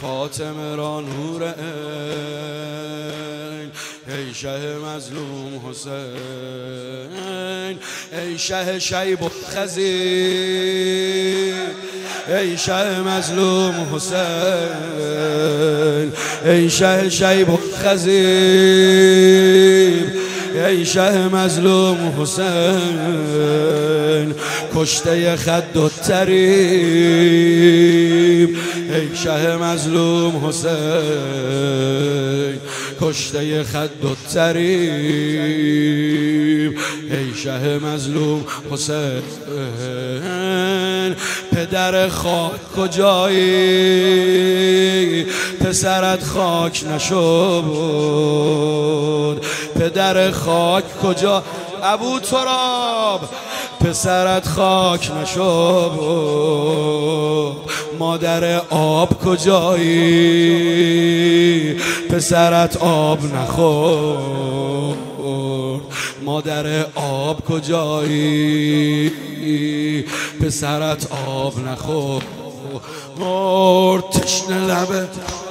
فاطمه را نور عین، ای شه مظلوم حسین، ای شه شیب خزیر، ای شه مظلوم حسین، ای شه شیب خزیر، ای شه مظلوم حسین، کشته خد و تریب، ای شه مظلوم حسین، کشته خد و تریب، ای شه مظلوم حسین. پدر خاک کجایی؟ پسرت خاک نشد. پدر خاک کجا؟ ابو تراب پسرت خاک نشد. مادر آب کجایی؟ پسرت آب نخورد. مادر آب کجایی؟ پسرت آب نخورد. تشنه لبه